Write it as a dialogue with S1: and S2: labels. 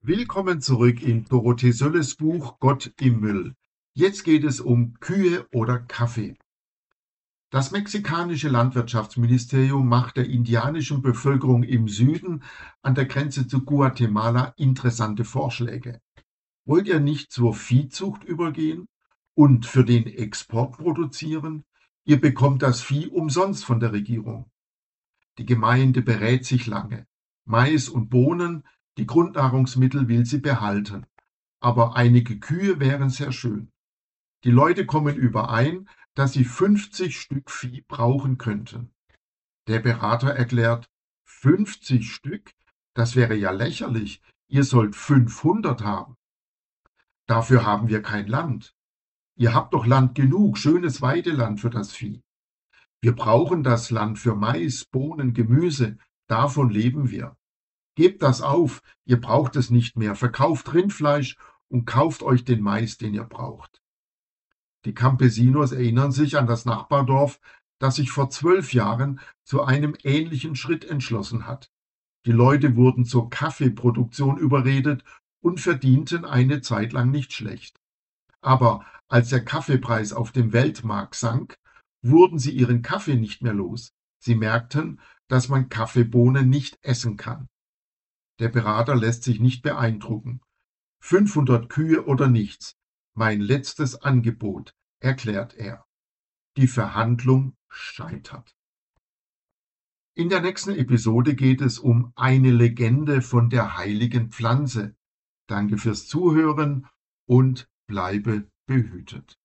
S1: Willkommen zurück in Dorothee Sölles Buch Gott im Müll. Jetzt geht es um Kühe oder Kaffee. Das mexikanische Landwirtschaftsministerium macht der indianischen Bevölkerung im Süden an der Grenze zu Guatemala interessante Vorschläge. Wollt ihr nicht zur Viehzucht übergehen und für den Export produzieren? Ihr bekommt das Vieh umsonst von der Regierung. Die Gemeinde berät sich lange. Mais und Bohnen, die Grundnahrungsmittel will sie behalten. Aber einige Kühe wären sehr schön. Die Leute kommen überein, dass sie 50 Stück Vieh brauchen könnten. Der Berater erklärt, 50 Stück? Das wäre ja lächerlich. Ihr sollt 500 haben. Dafür haben wir kein Land. Ihr habt doch Land genug, schönes Weideland für das Vieh. Wir brauchen das Land für Mais, Bohnen, Gemüse. Davon leben wir. Gebt das auf, ihr braucht es nicht mehr. Verkauft Rindfleisch und kauft euch den Mais, den ihr braucht. Die Campesinos erinnern sich an das Nachbardorf, das sich vor 12 Jahren zu einem ähnlichen Schritt entschlossen hat. Die Leute wurden zur Kaffeeproduktion überredet und verdienten eine Zeit lang nicht schlecht. Aber als der Kaffeepreis auf dem Weltmarkt sank, wurden sie ihren Kaffee nicht mehr los. Sie merkten, dass man Kaffeebohnen nicht essen kann. Der Berater lässt sich nicht beeindrucken. 500 Kühe oder nichts. Mein letztes Angebot, erklärt er. Die Verhandlung scheitert. In der nächsten Episode geht es um eine Legende von der heiligen Pflanze. Danke fürs Zuhören und bleibe behütet.